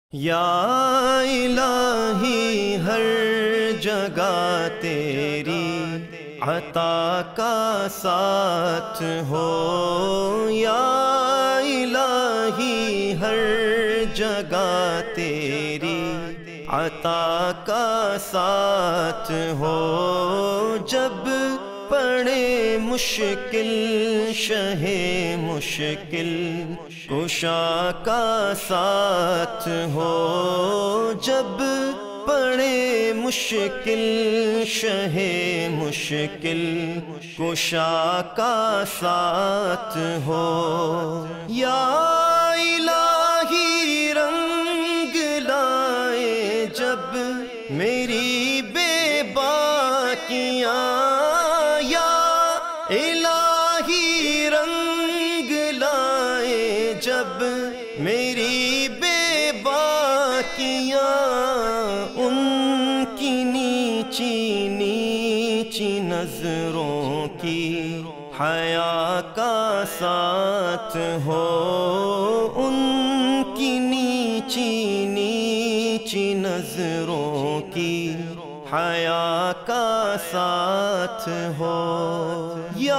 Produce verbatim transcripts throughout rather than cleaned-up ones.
یا الہی ہر جگہ تیری عطا کا ساتھ ہو، یا الہی ہر جگہ تیری عطا کا ساتھ ہو، جب پڑے مشکل شہ مشکل کشا کا ساتھ ہو، جب پڑے مشکل شہ مشکل کشا کا ساتھ ہو، یا الہی رنگ لائے جب میری بے باکیاں، الہی رنگ لائے جب میری بے باکیاں، ان کی نیچی نیچی نظروں کی حیا کا ساتھ ہو، ان کی نیچی نیچی نظروں کی حیا کا ساتھ ہو، یا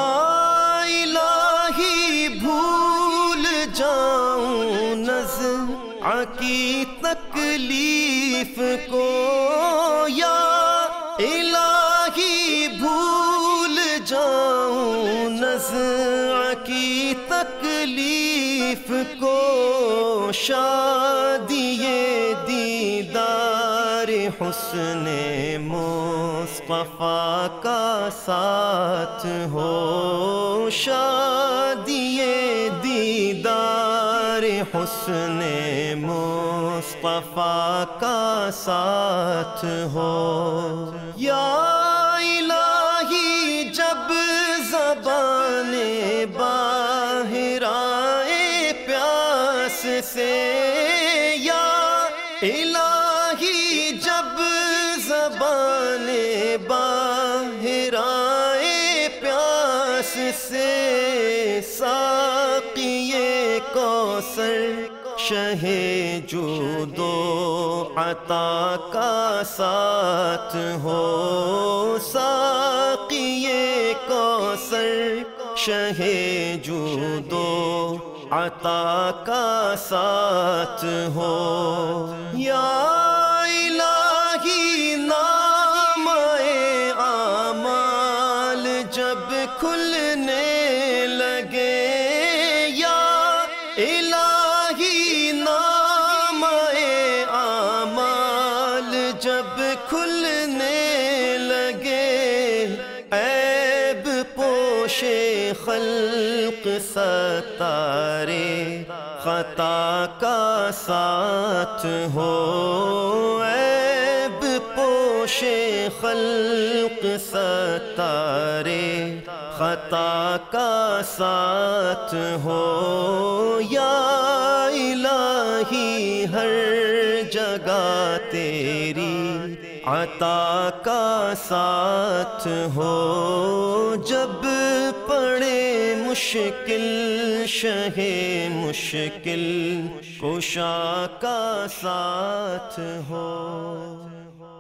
الہی بھول جاؤں نزع کی تکلیف کو، یا الہی بھول جاؤں نزع کی تکلیف کو، شادی دیدار حسن مصطفیٰ کا ساتھ ہو، شادی دیدار حسن مصطفیٰ کا ساتھ ہو، یا الہی جب زبان باہر آئے پیاس سے، یا الہی جب زبان باہر آئے پیاس سے، ساقی کوثر شہ جود و عطا کا ساتھ ہو، ساقی کوثر شہ جود و عطا کا ساتھ ہو، یا الہی نامۂ اعمال جب کھلنے لگے، یا الہی نامۂ اعمال جب کھلنے لگے، عیب پوش خلق ستارے خطا کا ساتھ ہو، عیب پوش خلق ستارے خطا کا ساتھ ہو، یا الہی ہر جگہ تیری عطا کا ساتھ ہو، جب پڑے مشکل شہ مشکل کشا کا ساتھ ہو۔